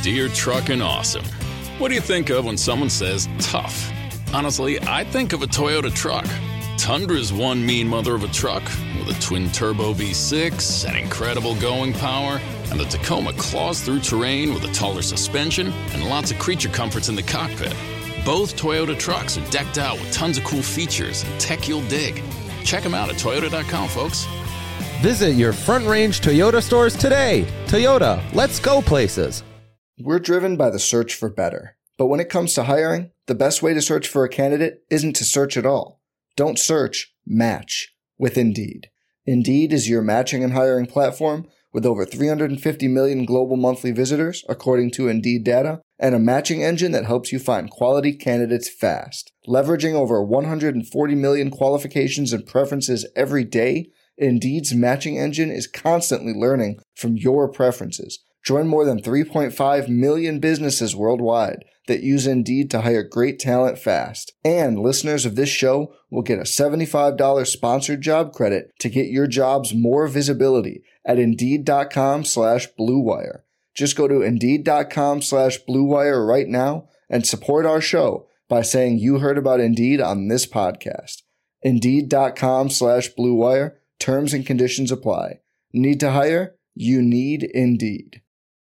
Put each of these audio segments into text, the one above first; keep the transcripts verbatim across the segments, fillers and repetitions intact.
Deere Truckin' Awesome. What do you think of when someone says tough? Honestly, I think of a Toyota truck. Tundra's one mean mother of a truck with a twin-turbo V six and incredible going power, and the Tacoma claws through terrain with a taller suspension and lots of creature comforts in the cockpit. Both Toyota trucks are decked out with tons of cool features and tech you'll dig. Check them out at toyota dot com, folks. Visit your Front Range Toyota stores today. Toyota, let's go places. We're driven by the search for better. But when it comes to hiring, the best way to search for a candidate isn't to search at all. Don't search, match with Indeed. Indeed is your matching and hiring platform with over three hundred fifty million global monthly visitors, according to Indeed data, and a matching engine that helps you find quality candidates fast. Leveraging over one hundred forty million qualifications and preferences every day, Indeed's matching engine is constantly learning from your preferences. Join more than three point five million businesses worldwide that use Indeed to hire great talent fast. And listeners of this show will get a seventy-five dollars sponsored job credit to get your jobs more visibility at Indeed.com slash Blue Wire. Just go to Indeed.com slash Blue Wire right now and support our show by saying you heard about Indeed on this podcast. Indeed.com slash Blue Wire. Terms and conditions apply. Need to hire? You need Indeed.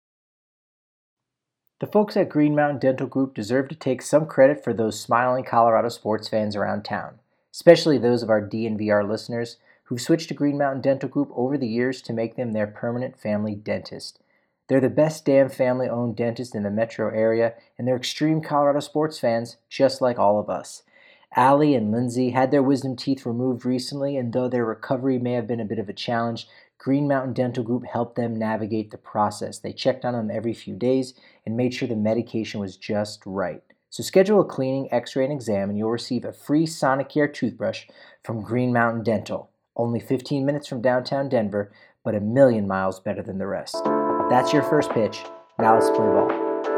The folks at Green Mountain Dental Group deserve to take some credit for those smiling Colorado sports fans around town, especially those of our D N V R listeners who've switched to Green Mountain Dental Group over the years to make them their permanent family dentist. They're the best damn family-owned dentist in the metro area, and they're extreme Colorado sports fans, just like all of us. Allie and Lindsay had their wisdom teeth removed recently, and though their recovery may have been a bit of a challenge, Green Mountain Dental Group helped them navigate the process. They checked on them every few days and made sure the medication was just right. So schedule a cleaning, x-ray, and exam, and you'll receive a free Sonicare toothbrush from Green Mountain Dental. Only fifteen minutes from downtown Denver, but a million miles better than the rest. That's your first pitch. Now let's play ball.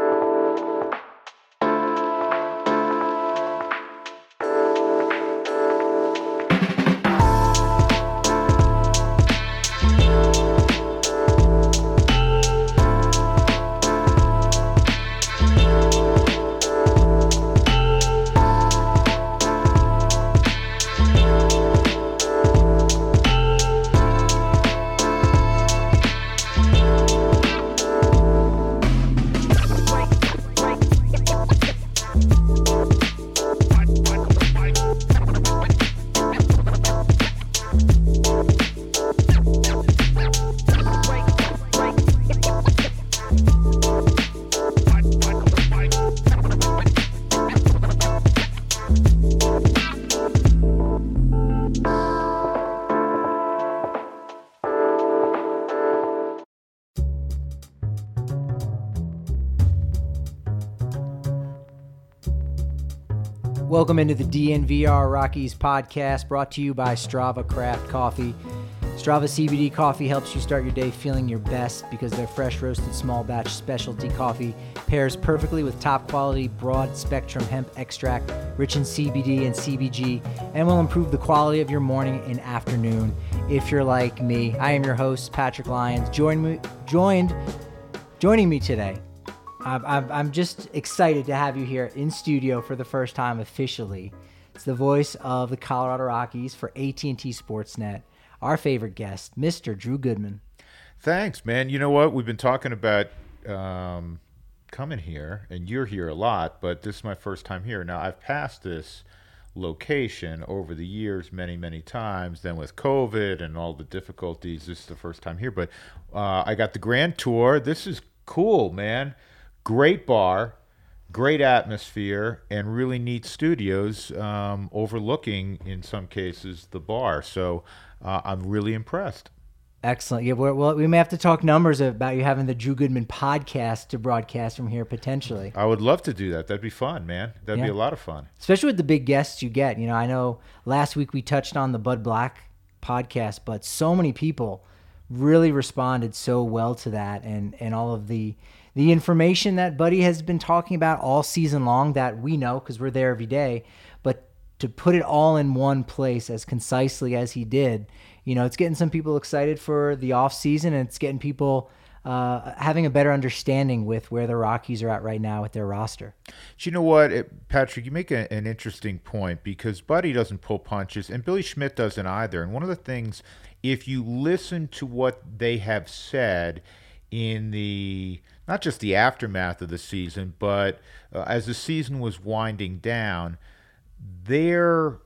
Welcome into the D N V R Rockies podcast, brought to you by Strava Craft Coffee. Strava C B D coffee helps you start your day feeling your best because their fresh roasted small batch specialty coffee pairs perfectly with top quality broad spectrum hemp extract rich in C B D and C B G and will improve the quality of your morning and afternoon if you're like me. I am your host, Patrick Lyons. Join me, joined, joining me today. I'm, I'm just excited to have you here in studio for the first time officially. It's the voice of the Colorado Rockies for A T and T Sportsnet, our favorite guest, Mister Drew Goodman. Thanks, man. You know what? We've been talking about um, coming here, and you're here a lot, but this is my first time here. Now, I've passed this location over the years many, many times. Then with COVID and all the difficulties, this is the first time here. But uh, I got the grand tour. This is cool, man. Great bar, great atmosphere, and really neat studios um, overlooking, in some cases, the bar. So uh, I'm really impressed. Excellent. Yeah, well, we may have to talk numbers about you having the Drew Goodman podcast to broadcast from here potentially. I would love to do that. That'd be fun, man. That'd yeah. be a lot of fun. Especially with the big guests you get. You know, I know last week we touched on the Bud Black podcast, but so many people really responded so well to that, and, and all of the the information that Buddy has been talking about all season long that we know because we're there every day, but to put it all in one place as concisely as he did, you know, it's getting some people excited for the off season, and it's getting people uh, having a better understanding with where the Rockies are at right now with their roster. Do you know what, it, Patrick, you make a, an interesting point because Buddy doesn't pull punches and Billy Schmidt doesn't either. And one of the things, if you listen to what they have said in the, not just the aftermath of the season, but uh, as the season was winding down, their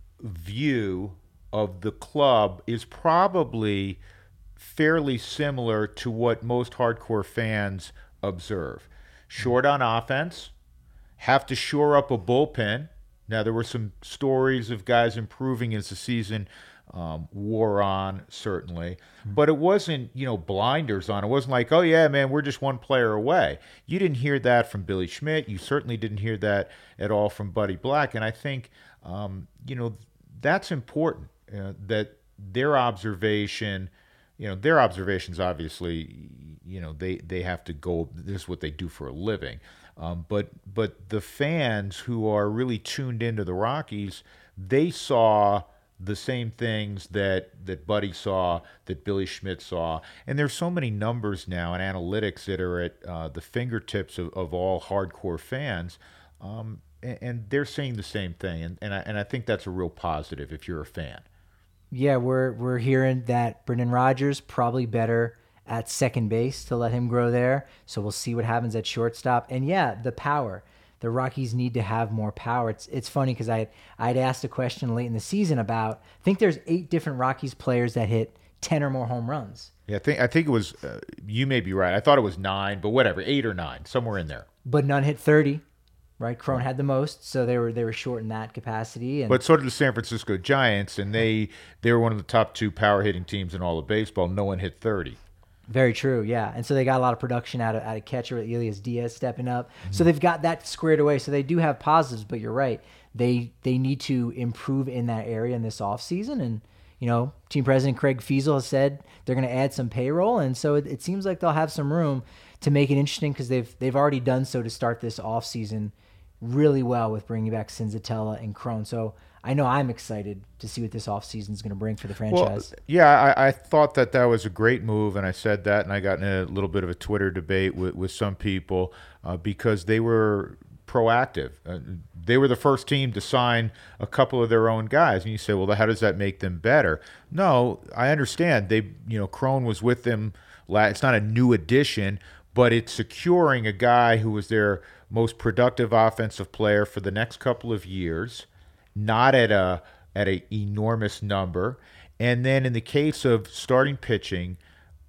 view of the club is probably fairly similar to what most hardcore fans observe. Short on offense, have to shore up a bullpen. Now, there were some stories of guys improving as the season um, wore on, certainly. But it wasn't, you know, blinders on. It wasn't like, oh, yeah, man, we're just one player away. You didn't hear that from Billy Schmidt. You certainly didn't hear that at all from Buddy Black. And I think, um, you know, that's important, uh, that their observation – you know, their observations, obviously, you know, they, they have to go, this is what they do for a living. Um, but but the fans who are really tuned into the Rockies, they saw the same things that, that Buddy saw, that Billy Schmidt saw. And there's so many numbers now and analytics that are at uh, the fingertips of, of all hardcore fans. Um, and, and they're saying the same thing. And, and, I, and I think that's a real positive if you're a fan. Yeah, we're we're hearing that Brendan Rodgers probably better at second base to let him grow there. So we'll see what happens at shortstop. And yeah, the power. The Rockies need to have more power. It's it's funny because I I'd asked a question late in the season about, I think there's eight different Rockies players that hit ten or more home runs. Yeah, I think I think it was, uh, you may be right. I thought it was nine, but whatever, eight or nine, somewhere in there. But none hit thirty. Right, Cron had the most, so they were they were short in that capacity. And but so did the San Francisco Giants, and they they were one of the top two power hitting teams in all of baseball. No one hit thirty. Very true, yeah. And so they got a lot of production out of out of catcher with Elias Diaz stepping up. Mm-hmm. So they've got that squared away. So they do have positives, but you're right. They they need to improve in that area in this offseason. And you know, team president Craig Fiesel has said they're going to add some payroll, and so it, it seems like they'll have some room to make it interesting because they've they've already done so to start this offseason really well with bringing back Senzatella and Cron. So I know I'm excited to see what this offseason is going to bring for the franchise. Well, yeah, I, I thought that that was a great move, and I said that, and I got in a little bit of a Twitter debate with, with some people uh, because they were proactive. Uh, they were the first team to sign a couple of their own guys, and you say, well, how does that make them better? No, I understand. They, you know, Cron was with them. It's not a new addition, but it's securing a guy who was their most productive offensive player for the next couple of years, not at a at an enormous number. And then in the case of starting pitching,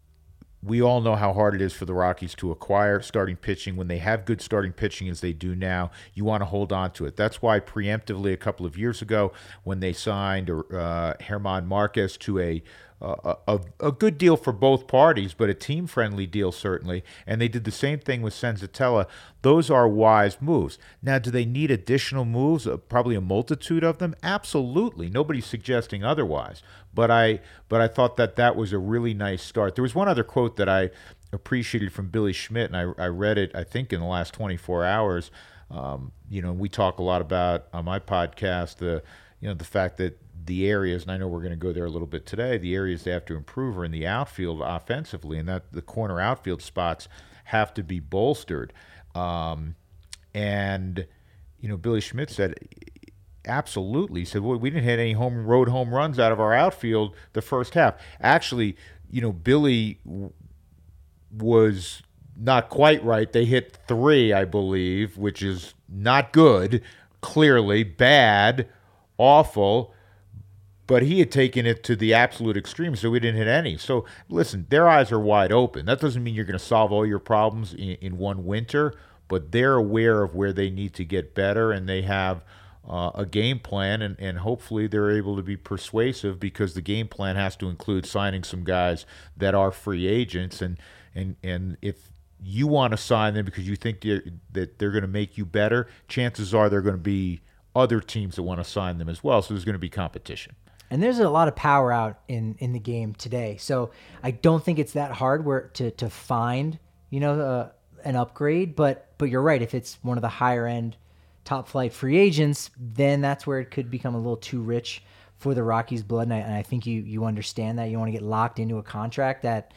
we all know how hard it is for the Rockies to acquire starting pitching. When they have good starting pitching as they do now, you want to hold on to it. That's why preemptively a couple of years ago when they signed uh, German Marquez to a Uh, a, a good deal for both parties, but a team-friendly deal certainly, and they did the same thing with Senzatella. Those are wise moves. Now, do they need additional moves? Uh, probably a multitude of them? Absolutely. Nobody's suggesting otherwise. But I, but I thought that that was a really nice start. There was one other quote that I appreciated from Billy Schmidt, and I, I read it, I think, in the last twenty-four hours. Um, you know, we talk a lot about, on my podcast, the, you know, the fact that the areas, and I know we're going to go there a little bit today, the areas they have to improve are in the outfield offensively, and that the corner outfield spots have to be bolstered. Um, and, you know, Billy Schmidt said, absolutely. He said, well, we didn't hit any home road home runs out of our outfield the first half. Actually, you know, Billy w- was not quite right. They hit three, I believe, which is not good, clearly, bad, awful. But he had taken it to the absolute extreme, so we didn't hit any. So, listen, their eyes are wide open. That doesn't mean you're going to solve all your problems in, in one winter, but they're aware of where they need to get better, and they have uh, a game plan, and, and hopefully they're able to be persuasive because the game plan has to include signing some guys that are free agents. And, and, and if you want to sign them because you think they're, that they're going to make you better, chances are they're going to be other teams that want to sign them as well, so there's going to be competition. And there's a lot of power out in, in the game today. So I don't think it's that hard where to to find, you know, uh, an upgrade. But but you're right. If it's one of the higher end top flight free agents, then that's where it could become a little too rich for the Rockies' blood. And I, and I think you, you understand that. You want to get locked into a contract that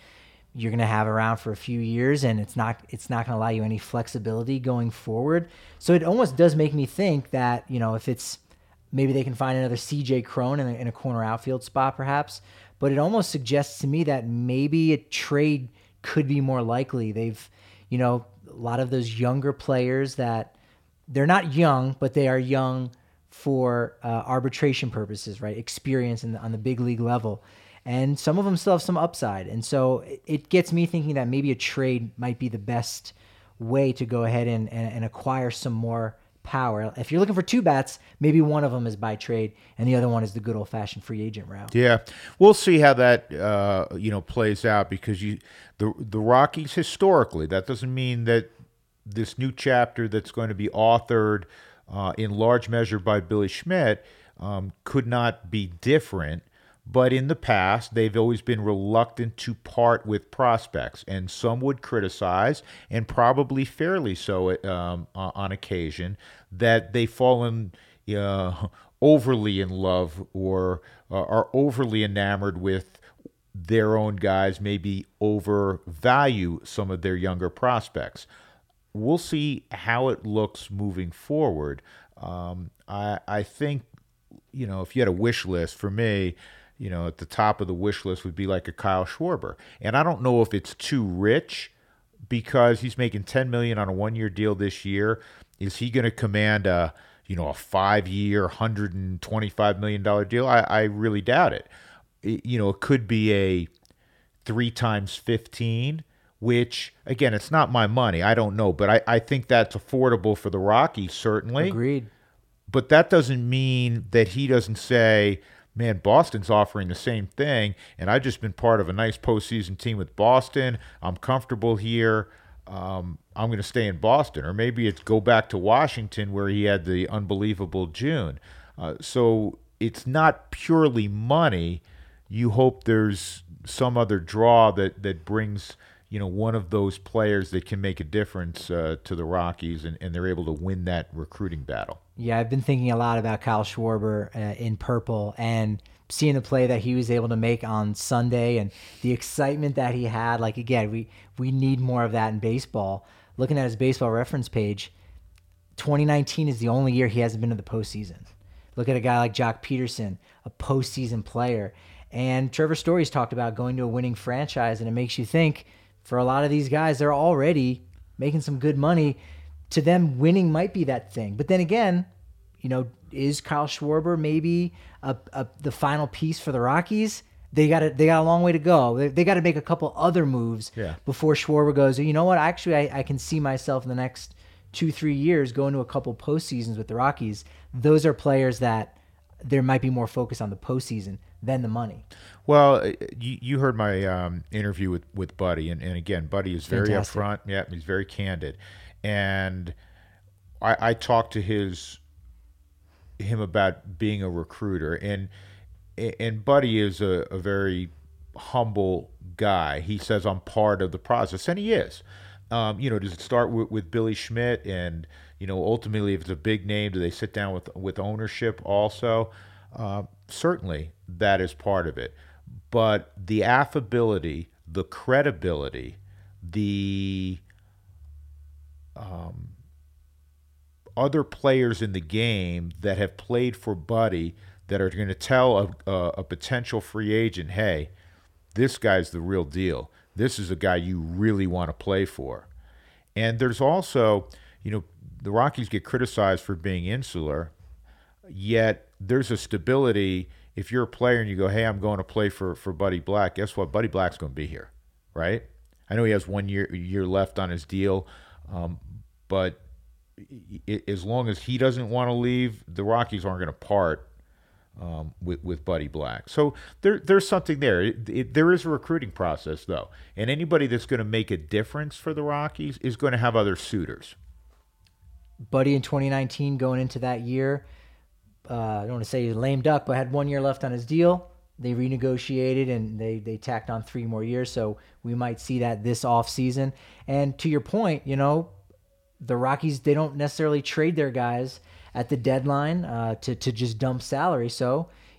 you're going to have around for a few years, and it's not it's not going to allow you any flexibility going forward. So it almost does make me think that, you know, if it's maybe they can find another C J Cron in a, in a corner outfield spot perhaps, but it almost suggests to me that maybe a trade could be more likely. They've, you know, a lot of those younger players that they're not young, but they are young for uh, arbitration purposes, right? Experience in the, on the big league level. And some of them still have some upside. And so it gets me thinking that maybe a trade might be the best way to go ahead and, and, and acquire some more power. If you're looking for two bats, maybe one of them is by trade and the other one is the good old-fashioned free agent route. Yeah, we'll see how that uh, you know plays out, because you the the Rockies historically, that doesn't mean that this new chapter that's going to be authored uh, in large measure by Billy Schmidt um, could not be different. But in the past, they've always been reluctant to part with prospects, and some would criticize, and probably fairly so um, on occasion, that they've fallen uh, overly in love or uh, are overly enamored with their own guys, maybe overvalue some of their younger prospects. We'll see how it looks moving forward. Um, I, I think, you know, if you had a wish list for me, you know, at the top of the wish list would be like a Kyle Schwarber. And I don't know if it's too rich, because he's making ten million dollars on a one-year deal this year. Is he going to command a, you know, a five-year, one hundred twenty-five million dollars deal? I, I really doubt it. it. You know, it could be a three times fifteen, which, again, it's not my money. I don't know. But I, I think that's affordable for the Rockies, certainly. Agreed. But that doesn't mean that he doesn't say, man, Boston's offering the same thing, and I've just been part of a nice postseason team with Boston. I'm comfortable here. Um, I'm going to stay in Boston. Or maybe it's go back to Washington, where he had the unbelievable June. Uh, so it's not purely money. You hope there's some other draw that, that brings, you know, one of those players that can make a difference uh, to the Rockies, and, and they're able to win that recruiting battle. Yeah, I've been thinking a lot about Kyle Schwarber uh, in purple, and seeing the play that he was able to make on Sunday and the excitement that he had. Like, again, we, we need more of that in baseball. Looking at his baseball reference page, twenty nineteen is the only year he hasn't been to the postseason. Look at a guy like Jock Peterson, a postseason player. And Trevor Story's talked about going to a winning franchise, and it makes you think, for a lot of these guys, they're already making some good money. To them, winning might be that thing. But then again, you know, is Kyle Schwarber maybe a, a, the final piece for the Rockies? They got they got a long way to go. They, they got to make a couple other moves yeah. before Schwarber goes, you know what, actually, I, I can see myself in the next two, three years going to a couple postseasons with the Rockies. Those are players that there might be more focus on the postseason than the money. Well, you, you heard my um, interview with, with Buddy, and, and again, Buddy is very Fantastic. upfront. Yeah, he's very candid. And I, I talked to his him about being a recruiter, and and Buddy is a, a very humble guy. He says, I'm part of the process, and he is. Um, you know, does it start with, with Billy Schmidt? And, you know, ultimately, if it's a big name, do they sit down with, with ownership also? Uh, certainly, that is part of it. But the affability, the credibility, the um, other players in the game that have played for Buddy that are going to tell a, a, a potential free agent, hey, this guy's the real deal. This is a guy you really want to play for. And there's also, you know, the Rockies get criticized for being insular, yet there's a stability. If you're a player and you go, hey, I'm going to play for, for Buddy Black, guess what? Buddy Black's going to be here, right? I know he has one year year left on his deal, um, but it, as long as he doesn't want to leave, the Rockies aren't going to part um, with, with Buddy Black. So there, there's something there. It, it, there is a recruiting process, though, and anybody that's going to make a difference for the Rockies is going to have other suitors. Buddy in twenty nineteen going into that year, uh, I don't want to say he's a lame duck, but had one year left on his deal. They renegotiated and they they tacked on three more years, so we might see that this offseason. And to your point, you know, the Rockies, they don't necessarily trade their guys at the deadline uh, to, to just dump salary. So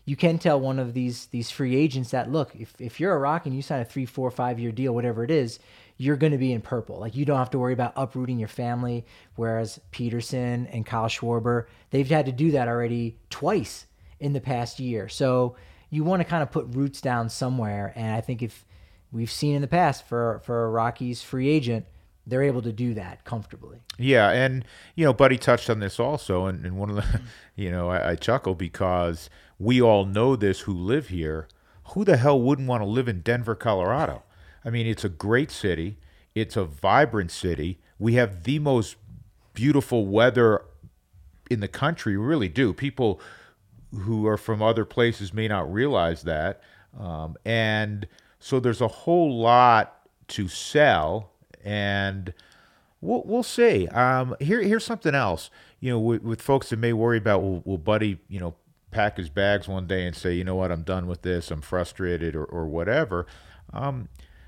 you can tell one of these these free agents that, look, if, if you're a Rock and you sign a three, four, five year deal, whatever it is, you're going to be in purple. Like, you don't have to worry about uprooting your family. Whereas Peterson and Kyle Schwarber, they've had to do that already twice in the past year. So you want to kind of put roots down somewhere. And I think if we've seen in the past for, for a Rockies free agent, they're able to do that comfortably. Yeah, and, you know, Buddy touched on this also, and, and one of the, you know, I, I chuckle because we all know this who live here. Who the hell wouldn't want to live in Denver, Colorado? I mean, it's a great city. It's a vibrant city. We have the most beautiful weather in the country, we really do. People who are from other places may not realize that. Um, and so there's a whole lot to sell. And we'll we'll see. Um, here here's something else. You know, with, with folks that may worry about, will, will Buddy, you know, pack his bags one day and say, you know what, I'm done with this, I'm frustrated, or or whatever. Um,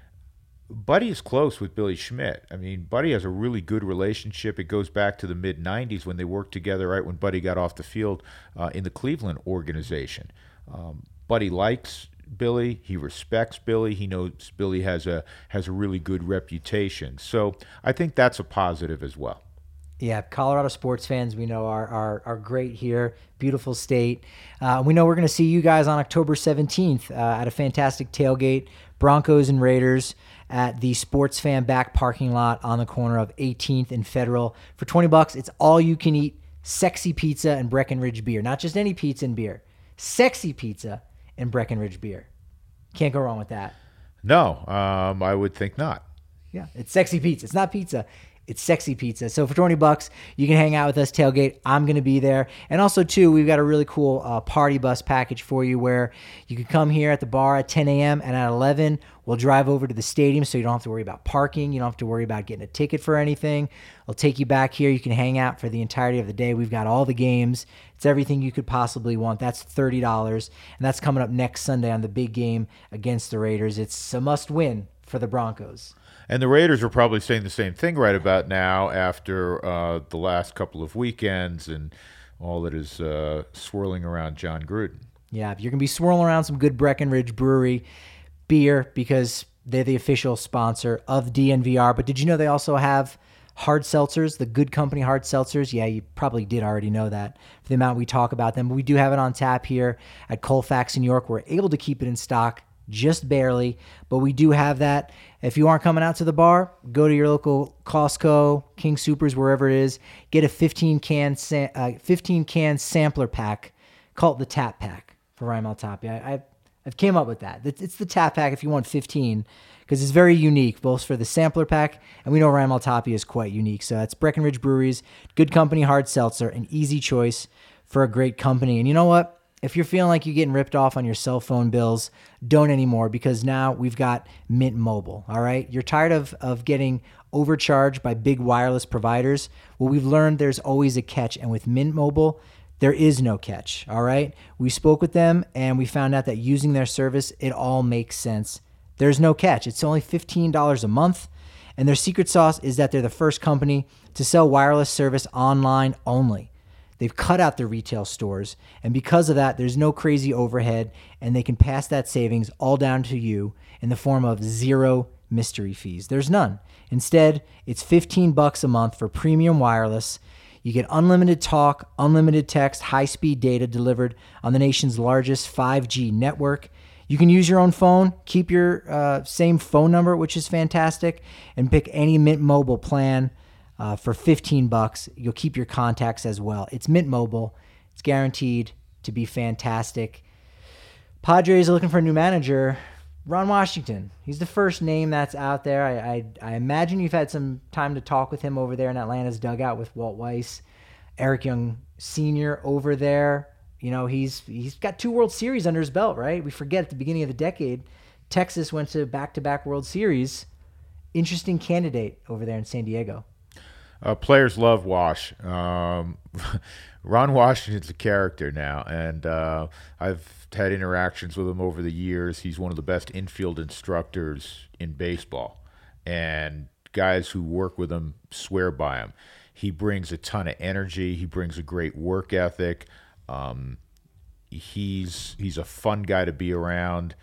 Buddy is close with Billy Schmidt. I mean, Buddy has a really good relationship. It goes back to the mid nineties when they worked together, right when Buddy got off the field uh, in the Cleveland organization. Um, Buddy likes Billy. He respects Billy. He knows Billy has a has a really good reputation. So I think that's a positive as well. Yeah, Colorado sports fans, we know are are, are great here. Beautiful state. Uh, we know we're going to see you guys on October seventeenth uh, at a fantastic tailgate, Broncos and Raiders, at the Sports Fan back parking lot on the corner of eighteenth and Federal. For twenty bucks, it's all you can eat sexy pizza and Breckenridge beer. Not just any pizza and beer. Sexy pizza and Breckenridge beer. Can't go wrong with that. No, um, I would think not. Yeah, it's sexy pizza. It's not pizza. It's sexy pizza. So for twenty bucks, you can hang out with us, tailgate. I'm going to be there. And also, too, we've got a really cool uh, party bus package for you where you can come here at the bar at ten a.m. and at eleven, we'll drive over to the stadium so you don't have to worry about parking. You don't have to worry about getting a ticket for anything. We'll take you back here. You can hang out for the entirety of the day. We've got all the games. It's everything you could possibly want. That's thirty dollars. And that's coming up next Sunday on the big game against the Raiders. It's a must-win for the Broncos. And the Raiders are probably saying the same thing right about now after uh, the last couple of weekends and all that is uh, swirling around John Gruden. Yeah, you're going to be swirling around some good Breckenridge Brewery beer because they're the official sponsor of D N V R. But did you know they also have hard seltzers, the Good Company hard seltzers? Yeah, you probably did already know that for the amount we talk about them. But we do have it on tap here at Colfax, New York. We're able to keep it in stock just barely, but we do have that. If you aren't coming out to the bar, go to your local Costco, King Soopers, wherever it is. Get a fifteen can sa- uh, fifteen can sampler pack. Call it the Tap Pack for Ryan Maltapia. I, I I've came up with that. It's, it's the Tap Pack if you want fifteen, because it's very unique, both for the sampler pack, and we know Ryan Maltapia is quite unique. So that's Breckenridge Brewery's Good Company hard seltzer, an easy choice for a great company. And you know what? If you're feeling like you're getting ripped off on your cell phone bills, don't anymore, because now we've got Mint Mobile, all right? You're tired of, of getting overcharged by big wireless providers? Well, we've learned there's always a catch, and with Mint Mobile, there is no catch, all right? We spoke with them, and we found out that using their service, it all makes sense. There's no catch. It's only fifteen dollars a month, and their secret sauce is that they're the first company to sell wireless service online only. They've cut out the retail stores, and because of that, there's no crazy overhead, and they can pass that savings all down to you in the form of zero mystery fees. There's none. Instead, it's fifteen bucks a month for premium wireless. You get unlimited talk, unlimited text, high-speed data delivered on the nation's largest five G network. You can use your own phone, keep your uh, same phone number, which is fantastic, and pick any Mint Mobile plan. Uh, for fifteen bucks, you'll keep your contacts as well. It's Mint Mobile. It's guaranteed to be fantastic. Padres are looking for a new manager. Ron Washington. He's the first name that's out there. I, I, I imagine you've had some time to talk with him over there in Atlanta's dugout with Walt Weiss. Eric Young Senior over there. You know, he's he's got two World Series under his belt, right? We forget at the beginning of the decade, Texas went to back-to-back World Series. Interesting candidate over there in San Diego. Uh, players love Wash. Um, Ron Washington's a character now, and uh, I've had interactions with him over the years. He's one of the best infield instructors in baseball, and guys who work with him swear by him. He brings a ton of energy. He brings a great work ethic. Um, he's he's a fun guy to be around.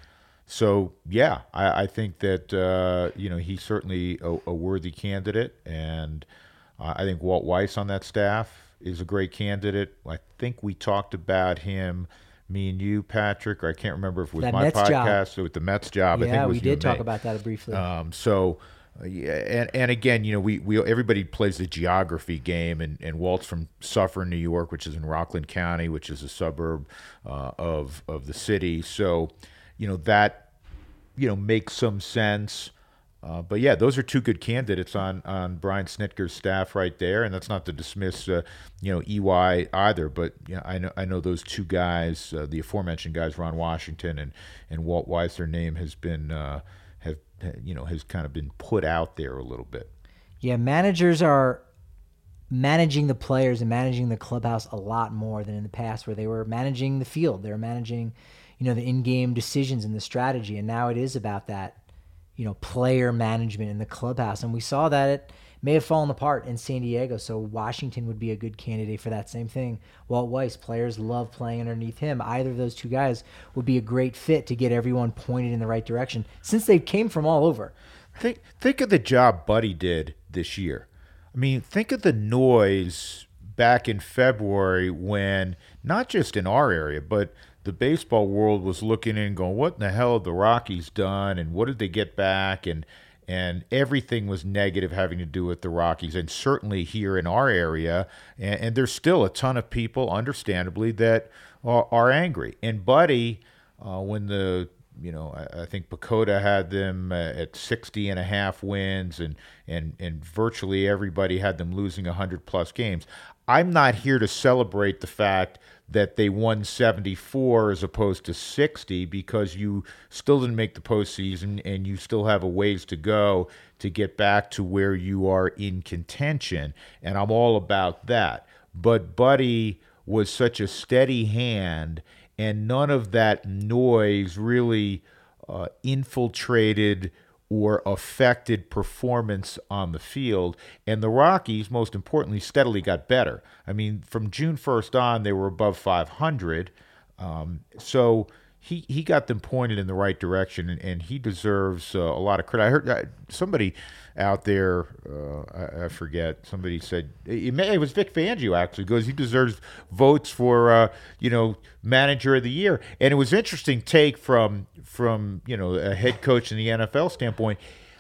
So yeah, I, I think that uh, you know he's certainly a, a worthy candidate, and uh, I think Walt Weiss on that staff is a great candidate. I think we talked about him, me and you, Patrick, or I can't remember if it was That my Mets podcast job. or with the Mets job. I think Yeah, it was we you did and talk me. about that briefly. Um, so, uh, yeah, and and again, you know, we, we everybody plays the geography game, and, and Walt's from Suffern, New York, which is in Rockland County, which is a suburb uh, of of the city. So, you know, that you know makes some sense. Uh, but yeah, those are two good candidates on, on Brian Snitker's staff right there, and that's not to dismiss uh, you know E Y either. But yeah, I know I know those two guys, uh, the aforementioned guys, Ron Washington and, and Walt Weiss. Their name has been uh, have you know has kind of been put out there a little bit. Yeah, managers are managing the players and managing the clubhouse a lot more than in the past, where they were managing the field. They were managing, you know, the in-game decisions and the strategy, and now it is about that, you know, player management in the clubhouse. And we saw that it may have fallen apart in San Diego. So Washington would be a good candidate for that same thing. Walt Weiss, players love playing underneath him. Either of those two guys would be a great fit to get everyone pointed in the right direction, since they came from all over. Think think of the job Buddy did this year. I mean, think of the noise back in February when, not just in our area, but the baseball world was looking in and going, what in the hell have the Rockies done, and what did they get back? And and everything was negative having to do with the Rockies, and certainly here in our area. And, and there's still a ton of people, understandably, that are, are angry. And Buddy, uh, when the, you know, I, I think Pacoda had them uh, at sixty and a half wins, and, and, and virtually everybody had them losing one hundred plus games. I'm not here to celebrate the fact that they won seventy-four as opposed to sixty, because you still didn't make the postseason and you still have a ways to go to get back to where you are in contention. And I'm all about that. But Buddy was such a steady hand, and none of that noise really uh, infiltrated or affected performance on the field. And the Rockies, most importantly, steadily got better. I mean, from June first on, they were above five hundred. Um, so he, he got them pointed in the right direction, and, and he deserves uh, a lot of credit. I heard uh, somebody out there, uh, I, I forget, somebody said, it, may, it was Vic Fangio actually, goes, he deserves votes for, uh, you know, manager of the year. And it was interesting take from, from, you know, a head coach in the N F L standpoint.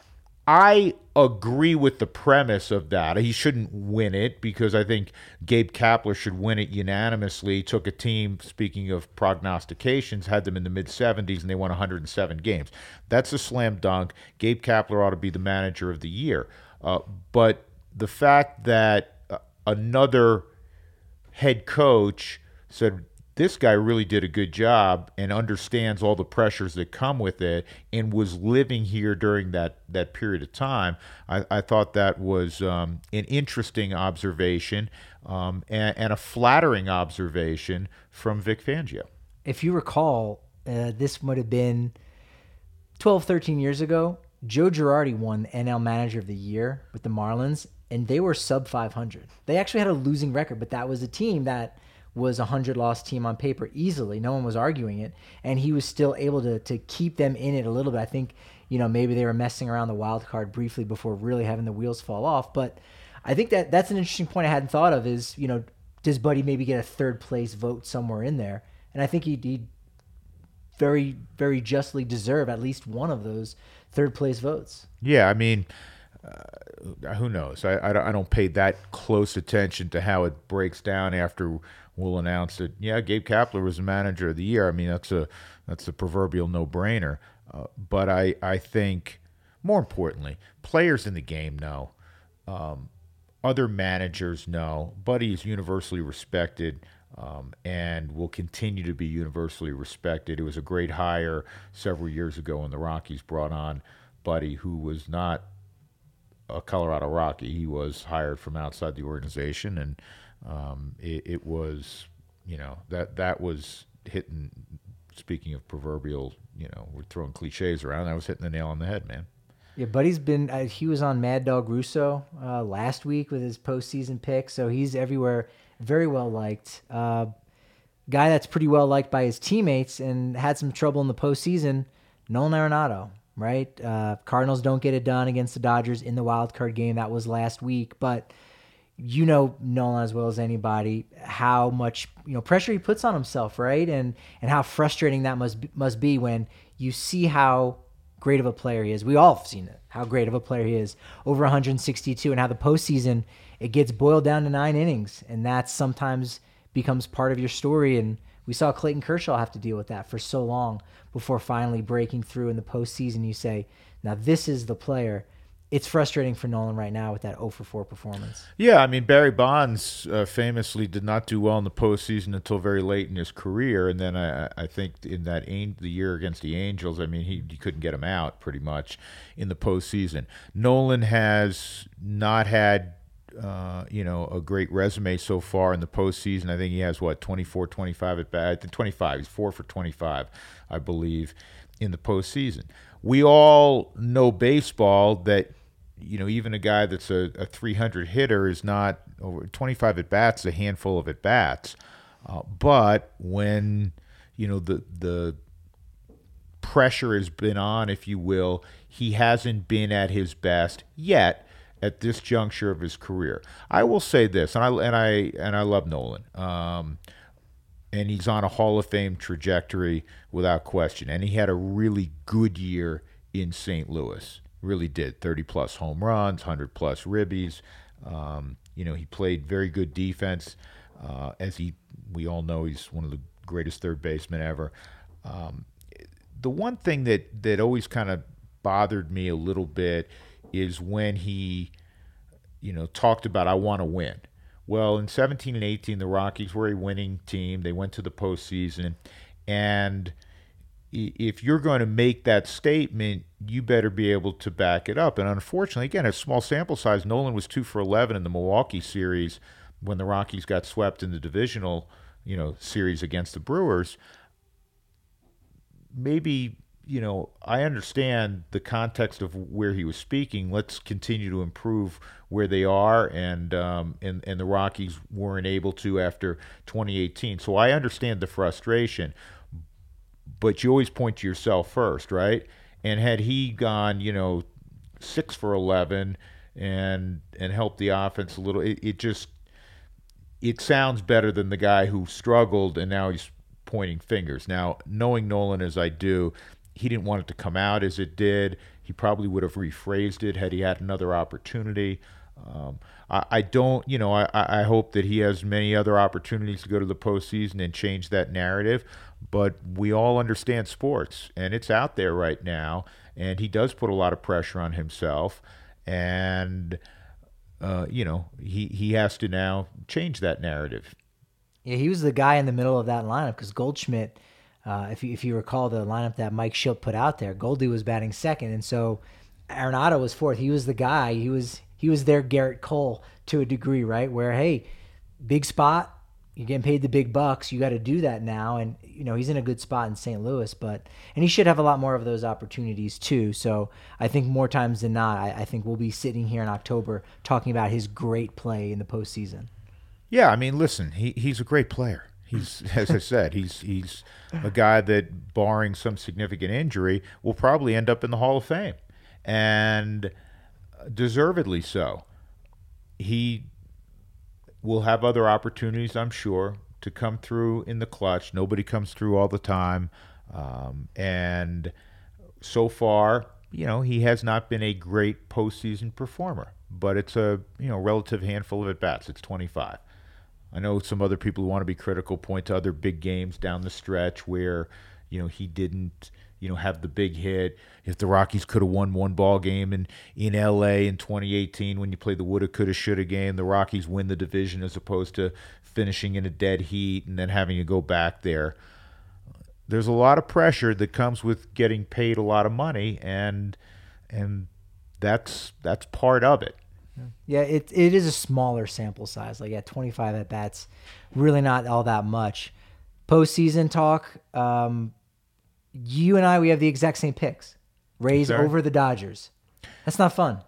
I agree with the premise of that. He shouldn't win it, because I think Gabe Kapler should win it unanimously. Took a team, speaking of prognostications, had them in the mid seventies, and they won one hundred seven games. That's a slam dunk. Gabe Kapler ought to be the manager of the year. Uh, but the fact that uh, another head coach said, this guy really did a good job and understands all the pressures that come with it, and was living here during that, that period of time. I, I thought that was um, an interesting observation um, and, and a flattering observation from Vic Fangio. If you recall, uh, this would have been twelve, thirteen years ago. Joe Girardi won the N L Manager of the Year with the Marlins, and they were sub five hundred. They actually had a losing record, but that was a team that was a hundred-loss team on paper easily. No one was arguing it, and he was still able to to keep them in it a little bit. I think, you know, maybe they were messing around the wild card briefly before really having the wheels fall off. But I think that that's an interesting point I hadn't thought of is, you know, does Buddy maybe get a third-place vote somewhere in there? And I think he'd, he'd very, very justly deserve at least one of those third-place votes. Yeah, I mean, uh, who knows? I, I, don't, I don't pay that close attention to how it breaks down after we'll announce that, yeah, Gabe Kapler was the manager of the year. I mean, that's a that's a proverbial no-brainer. Uh, but I, I think, more importantly, players in the game know. Um, other managers know. Buddy is universally respected um, and will continue to be universally respected. It was a great hire several years ago when the Rockies brought on Buddy, who was not a Colorado Rocky. He was hired from outside the organization, and um, it, it was, you know, that that was hitting, speaking of proverbial, you know, we're throwing cliches around, that was hitting the nail on the head, man. Yeah, Buddy's been, uh, he was on Mad Dog Russo uh, last week with his postseason pick, so he's everywhere, very well liked. Uh, guy that's pretty well liked by his teammates and had some trouble in the postseason, Nolan Arenado, right? Uh, Cardinals don't get it done against the Dodgers in the wild card game. That was last week, but you know Nolan as well as anybody how much you know pressure he puts on himself, right? And and how frustrating that must be, must be when you see how great of a player he is. We all have seen it, how great of a player he is, over one hundred sixty-two, and how the postseason, it gets boiled down to nine innings, and that sometimes becomes part of your story. And we saw Clayton Kershaw have to deal with that for so long before finally breaking through in the postseason. You say, now this is the player. It's frustrating for Nolan right now with that oh for four performance. Yeah, I mean, Barry Bonds uh, famously did not do well in the postseason until very late in his career, and then I, I think in that the year against the Angels, I mean, he, he couldn't get him out pretty much in the postseason. Nolan has not had, uh, you know, a great resume so far in the postseason. I think he has, what, twenty-four, twenty-five at bat? twenty-five. He's four for twenty-five, I believe, in the postseason. We all know baseball that, you know, even a guy that's a, a three hundred hitter is not over twenty-five at bats, a handful of at bats. Uh, but when, you know, the the pressure has been on, if you will, he hasn't been at his best yet at this juncture of his career. I will say this, and I and I and I love Nolan. Um, and he's on a Hall of Fame trajectory without question. And he had a really good year in Saint Louis. Really did. thirty-plus home runs, one hundred plus ribbies. Um, you know, he played very good defense. Uh, as he, we all know, he's one of the greatest third basemen ever. Um, the one thing that, that always kind of bothered me a little bit is when he, you know, talked about, I want to win. Well, in seventeen and eighteen, the Rockies were a winning team. They went to the postseason. And if you're going to make that statement, you better be able to back it up. And unfortunately, again, a small sample size, Nolan was two for eleven in the Milwaukee series when the Rockies got swept in the divisional, you know, series against the Brewers. Maybe, you know, I understand the context of where he was speaking. Let's continue to improve where they are, and um, and and the Rockies weren't able to after twenty eighteen. So I understand the frustration, but you always point to yourself first, right? And had he gone, you know, six for eleven and and helped the offense a little, it, it just it sounds better than the guy who struggled and now he's pointing fingers. Now, knowing Nolan as I do, he didn't want it to come out as it did. He probably would have rephrased it had he had another opportunity. Um, I, I don't, you know, I, I hope that he has many other opportunities to go to the postseason and change that narrative. But we all understand sports, and it's out there right now. And he does put a lot of pressure on himself, and uh, you know, he he has to now change that narrative. Yeah, he was the guy in the middle of that lineup because Goldschmidt. Uh, if you if you recall the lineup that Mike Schilt put out there, Goldie was batting second, and so Arenado was fourth. He was the guy. He was he was their Garrett Cole to a degree, right? Where hey, big spot, you're getting paid the big bucks. You got to do that now, and you know he's in a good spot in Saint Louis, but and he should have a lot more of those opportunities too. So I think more times than not, I, I think we'll be sitting here in October talking about his great play in the postseason. Yeah, I mean, listen, he he's a great player. He's, as I said, he's he's a guy that, barring some significant injury, will probably end up in the Hall of Fame, and deservedly so. He will have other opportunities, I'm sure, to come through in the clutch. Nobody comes through all the time, um, and so far, you know, he has not been a great postseason performer. But it's a you know relative handful of at bats. It's twenty-five. I know some other people who want to be critical point to other big games down the stretch where, you know, he didn't, you know, have the big hit. If the Rockies could have won one ball game in, in L A in twenty eighteen when you play the woulda, coulda, shoulda game, the Rockies win the division as opposed to finishing in a dead heat and then having to go back there. There's a lot of pressure that comes with getting paid a lot of money, and and that's that's part of it. Yeah, it it is a smaller sample size. Like at twenty-five at bats, really not all that much. Postseason talk. Um, you and I, we have the exact same picks. Rays Sorry? over the Dodgers. That's not fun.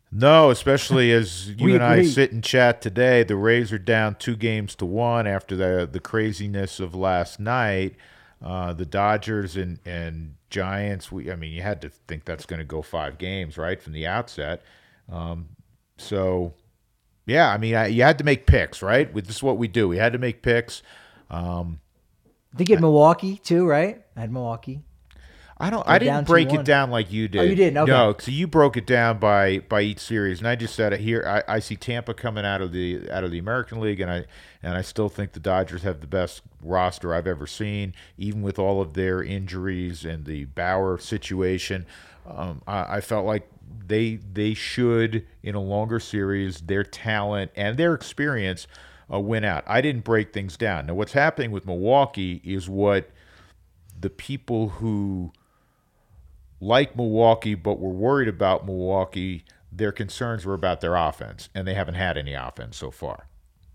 No, especially as you We and I agree. sit and chat today. The Rays are down two games to one after the the craziness of last night. Uh, the Dodgers and, and Giants, we I mean, you had to think that's going to go five games, right, from the outset. Um, so, yeah, I mean, I, you had to make picks, right? This is what we do. We had to make picks. Um, I think you had Milwaukee too, right? I had Milwaukee. I don't. They're I down didn't break two one. it down like you did. Oh, you didn't? Okay. No, so you broke it down by by each series, and I just said it here. I, I see Tampa coming out of the out of the American League, and I and I still think the Dodgers have the best roster I've ever seen, even with all of their injuries and the Bauer situation. Um, I, I felt like they they should, in a longer series, their talent and their experience uh, win out. I didn't break things down. Now, what's happening with Milwaukee is what the people who like Milwaukee, but were worried about Milwaukee, their concerns were about their offense, and they haven't had any offense so far.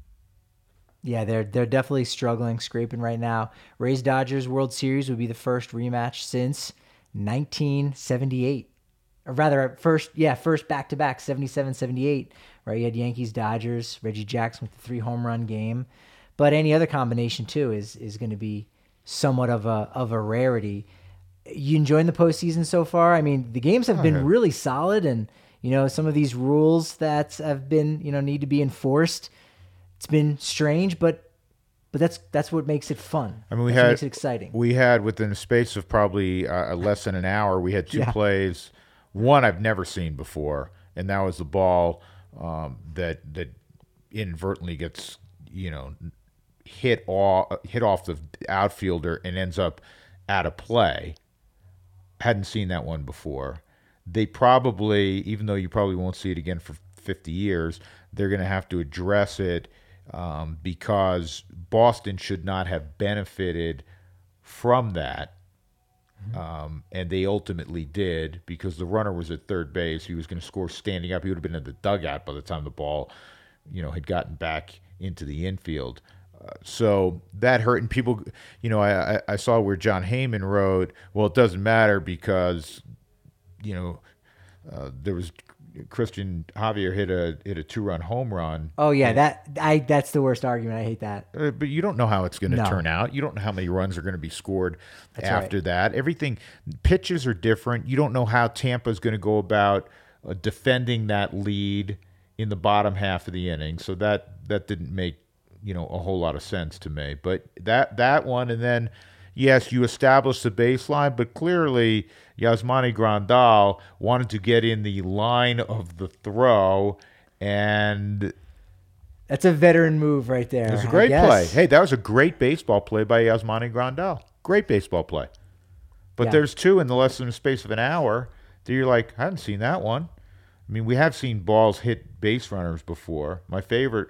Yeah, they're they're definitely struggling, scraping right now. Rays Dodgers World Series would be the first rematch since nineteen seventy-eight. Or rather, first, yeah, first back-to-back, seventy-seven seventy-eight, right? You had Yankees Dodgers, Reggie Jackson with the three home run game. But any other combination too is is going to be somewhat of a of a rarity. You enjoying the postseason so far? I mean, the games have been really solid, and you know, some of these rules that have been, you know, need to be enforced. It's been strange, but but that's that's what makes it fun. I mean, we that's what had makes it exciting. We had within a space of probably uh, less than an hour, we had two Yeah. plays. One I've never seen before, and that was the ball um, that that inadvertently gets, you know, hit off hit off the outfielder and ends up out of play. Hadn't seen that one before. They probably, even though you probably won't see it again for fifty years, they're going to have to address it um, because Boston should not have benefited from that. Um, and they ultimately did, because the runner was at third base. He was going to score standing up. He would have been in the dugout by the time the ball, you know, had gotten back into the infield. Uh, so that hurt. And people, you know, I, I, I saw where John Heyman wrote, well, it doesn't matter because, you know, uh, there was Christian Javier hit a hit a two run home run. Oh yeah, that I that's the worst argument. I hate that. Uh, But you don't know how it's going to No. turn out. You don't know how many runs are going to be scored That's after right. that. Everything, pitches are different. You don't know how Tampa is going to go about uh, defending that lead in the bottom half of the inning. So that that didn't make, you know, a whole lot of sense to me. But that that one, and then yes, you established the baseline, but clearly Yasmani Grandal wanted to get in the line of the throw, and That's a veteran move right there. it was a I great guess. play. Hey, that was a great baseball play by Yasmani Grandal. Great baseball play. But Yeah. there's two in the less than the space of an hour that you're like, I haven't seen that one. I mean, we have seen balls hit base runners before. My favorite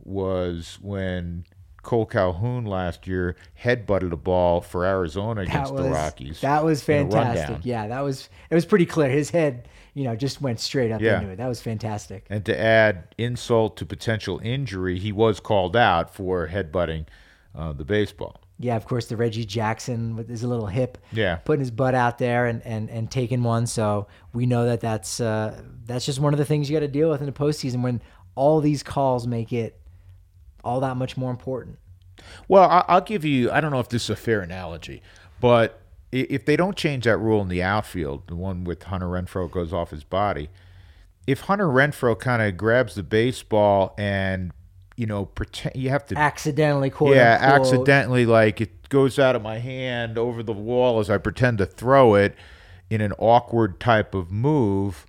was when Cole Calhoun last year headbutted a ball for Arizona against That was the Rockies. that was in a rundown. fantastic. Yeah, that was it was pretty clear. His head, you know, just went straight up Yeah. into it. That was fantastic. And to add insult to potential injury, he was called out for headbutting uh, the baseball. Yeah, of course, the Reggie Jackson with his little hip, Yeah. putting his butt out there and, and, and taking one. So we know that that's uh, that's just one of the things you got to deal with in the postseason when all these calls make it all that much more important. Well, I- I'll give you, I don't know if this is a fair analogy, but i- if they don't change that rule in the outfield, the one with Hunter Renfroe goes off his body, if Hunter Renfroe kind of grabs the baseball and, you know, pretend you have to, Accidentally, quote yeah, unquote. accidentally, like it goes out of my hand over the wall as I pretend to throw it in an awkward type of move,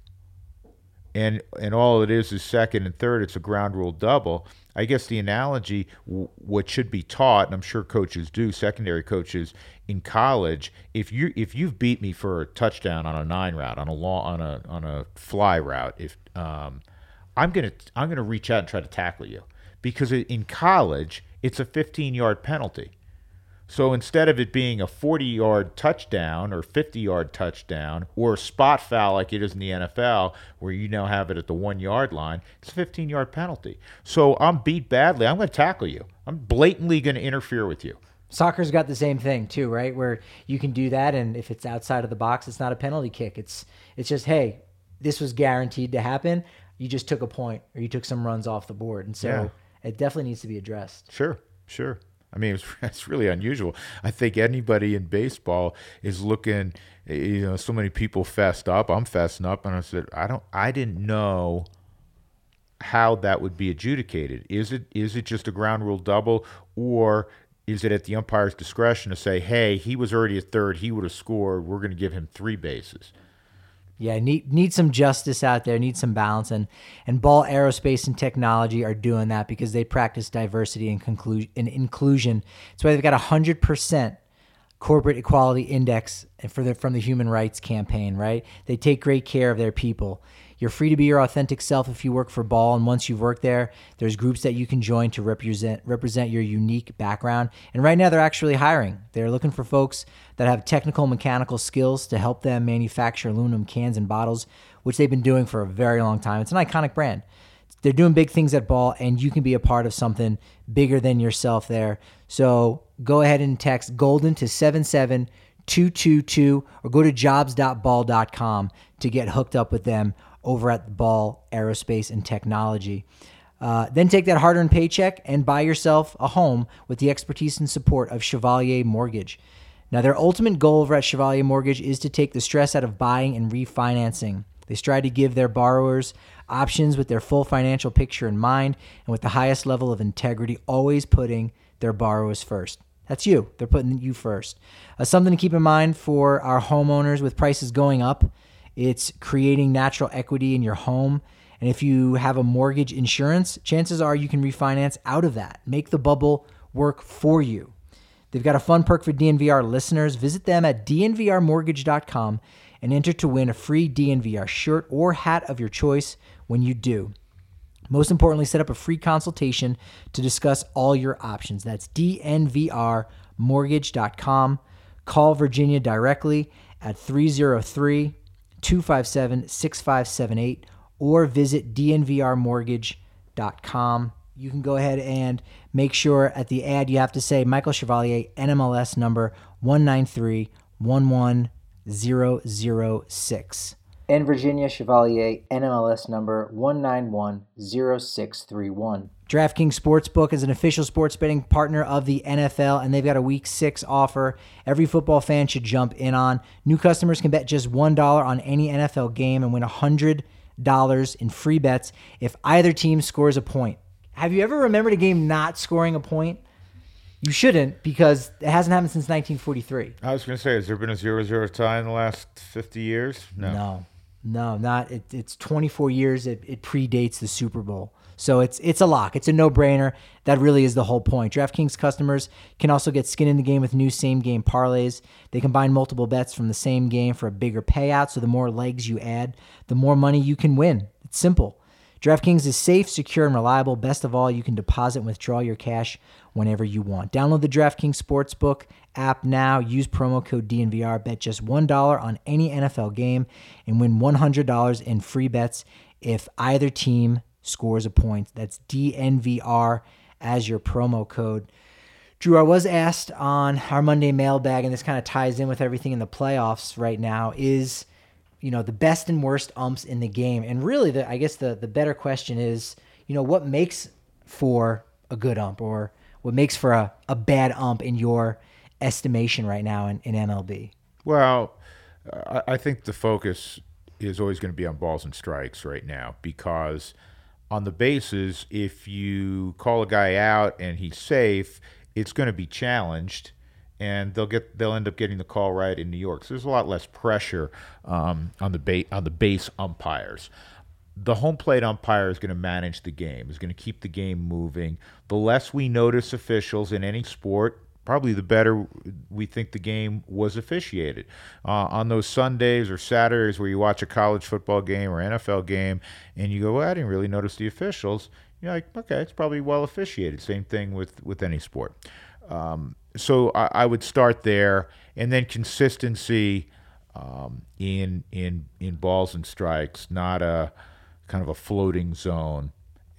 and and all it is is second and third, it's a ground rule double. I guess the analogy, w- what should be taught, and I'm sure coaches do, secondary coaches in college, if you if you've beat me for a touchdown on a nine route, on a long on a on a fly route, if um, I'm gonna I'm gonna reach out and try to tackle you, because i- in college it's a fifteen yard penalty. So instead of it being a forty-yard touchdown or fifty-yard touchdown or a spot foul like it is in the N F L, where you now have it at the one-yard line, it's a fifteen-yard penalty. So I'm beat badly. I'm going to tackle you. I'm blatantly going to interfere with you. Soccer's got the same thing too, right? Where you can do that, and if it's outside of the box, it's not a penalty kick. It's it's just, hey, this was guaranteed to happen. you just took a point or you took some runs off the board. And so Yeah. it definitely needs to be addressed. Sure, sure. I mean, it's, it's really unusual. I think anybody in baseball is looking, you know, so many people fessed up. I'm fessing up. And I said, I don't, I didn't know how that would be adjudicated. Is it, is it just a ground rule double, or is it at the umpire's discretion to say, hey, he was already at third, he would have scored, we're going to give him three bases? Yeah, need need some justice out there, need some balance, and and Ball Aerospace and Technology are doing that because they practice diversity and conclusion and inclusion. That's why they've got a hundred percent corporate equality index for the from the Human Rights Campaign. Right? They take great care of their people. You're free to be your authentic self if you work for Ball, and once you've worked there, there's groups that you can join to represent represent your unique background. And right now, they're actually hiring. They're looking for folks that have technical mechanical skills to help them manufacture aluminum cans and bottles, which they've been doing for a very long time. It's an iconic brand. They're doing big things at Ball, and you can be a part of something bigger than yourself there. So go ahead and text GOLDEN to seven seven two two two or go to jobs dot ball dot com to get hooked up with them over at Ball Aerospace and Technology. Uh, then take that hard-earned paycheck and buy yourself a home with the expertise and support of Chevalier Mortgage. Now, their ultimate goal over at Chevalier Mortgage is to take the stress out of buying and refinancing. They strive to give their borrowers options with their full financial picture in mind and with the highest level of integrity, always putting their borrowers first. That's you. They're putting you first. Uh, something to keep in mind for our homeowners with prices going up, it's creating natural equity in your home. And if you have a mortgage insurance, chances are you can refinance out of that. Make the bubble work for you. They've got a fun perk for D N V R listeners. Visit them at d n v r mortgage dot com and enter to win a free D N V R shirt or hat of your choice when you do. Most importantly, set up a free consultation to discuss all your options. That's d n v r mortgage dot com. Call Virginia directly at three oh three, two five seven, six five seven eight or visit d n v r mortgage dot com. You can go ahead and make sure at the ad you have to say Michael Chevalier, N M L S number one nine three one one zero zero six. And Virginia Chevalier, N M L S number one nine one zero six three one. DraftKings Sportsbook is an official sports betting partner of the N F L, and they've got a Week six offer every football fan should jump in on. New customers can bet just one dollar on any N F L game and win one hundred dollars in free bets if either team scores a point. Have you ever remembered a game not scoring a point? You shouldn't, because it hasn't happened since nineteen forty-three. I was going to say, has there been a zero zero tie in the last fifty years? No. No, no, not. It, it's twenty-four years. It, it predates the Super Bowl. So it's it's a lock. It's a no-brainer. That really is the whole point. DraftKings customers can also get skin in the game with new same-game parlays. They combine multiple bets from the same game for a bigger payout, so the more legs you add, the more money you can win. It's simple. DraftKings is safe, secure, and reliable. Best of all, you can deposit and withdraw your cash whenever you want. Download the DraftKings Sportsbook app now. Use promo code D N V R. Bet just one dollar on any N F L game and win one hundred dollars in free bets if either team scores a point. That's D N V R as your promo code. Drew, I was asked on our Monday mailbag, and this kind of ties in with everything in the playoffs right now, is you know, the best and worst umps in the game. And really, the, I guess the, the better question is, you know, what makes for a good ump, or what makes for a, a bad ump in your estimation right now in, in M L B? Well, I, I think the focus is always going to be on balls and strikes right now, because on the bases, if you call a guy out and he's safe, it's going to be challenged, and they'll get they'll end up getting the call right in New York. So there's a lot less pressure um, on the ba- on the base umpires. The home plate umpire is going to manage the game, is going to keep the game moving. The less we notice officials in any sport, probably the better we think the game was officiated. Uh, on those Sundays or Saturdays where you watch a college football game or N F L game and you go, well, I didn't really notice the officials, you're like, okay, it's probably well officiated. Same thing with, with any sport. Um, so I, I would start there, and then consistency um, in in in balls and strikes, not a kind of a floating zone.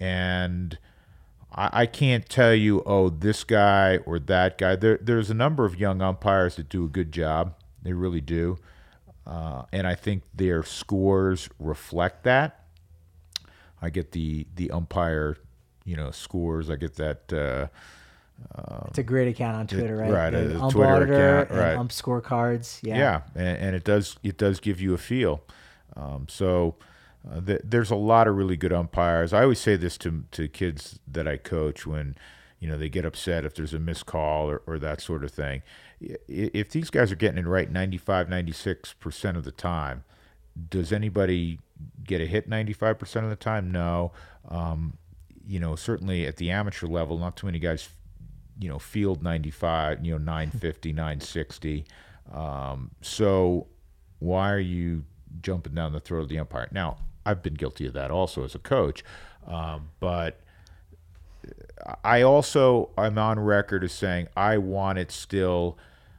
And I, I can't tell you, oh, this guy or that guy. There, there's a number of young umpires that do a good job. They really do, uh, and I think their scores reflect that. I get the the umpire, you know, scores. I get that. Uh, um, it's a great account on Twitter, right? Right, the a ump Twitter auditor account, right? And ump scorecards, yeah, yeah, and, and it does it does give you a feel. Um, so uh, th- there's a lot of really good umpires. I always say this to to kids that I coach when, you know, they get upset if there's a missed call or, or that sort of thing. If these guys are getting it right ninety-five, ninety-six percent of the time, does anybody get a hit ninety-five percent of the time? No. Um, you know, certainly at the amateur level, not too many guys, you know, field ninety-five, you know, nine fifty, nine sixty. Um, so why are you jumping down the throat of the umpire? Now, I've been guilty of that also as a coach, um, but I also am on record as saying I want it still